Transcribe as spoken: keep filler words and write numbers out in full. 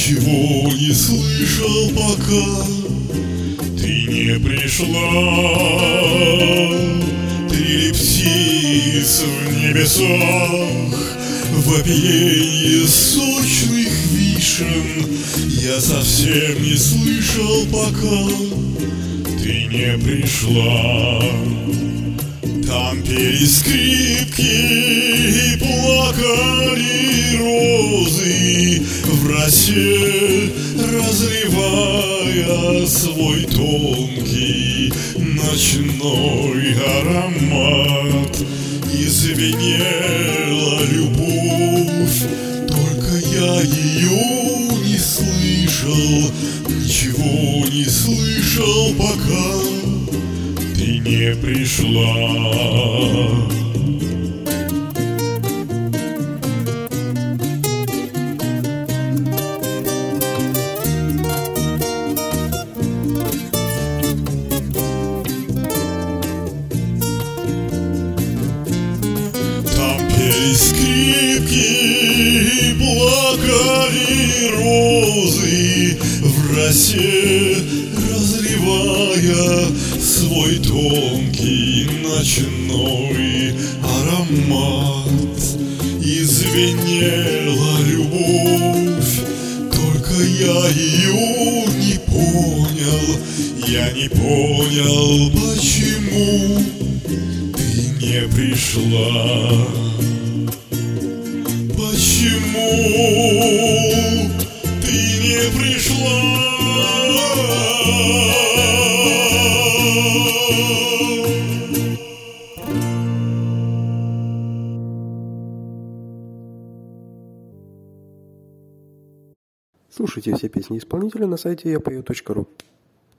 Ничего не слышал, пока ты не пришла. Три птиц в небесах, вопиенье сочных вишен. Я совсем не слышал, пока ты не пришла. Там пели скрипки и плакали розы в росе, разливая свой тонкий ночной аромат. И звенела любовь, только я ее не слышал. Ничего не слышал, пока ты не пришла. Скрипки и плакали розы в росе, разливая свой тонкий ночной аромат. И звенела любовь, только я ее не понял. Я не понял, почему ты не пришла. Почему ты не пришла? Слушайте все песни исполнителя на сайте я пою точка ру.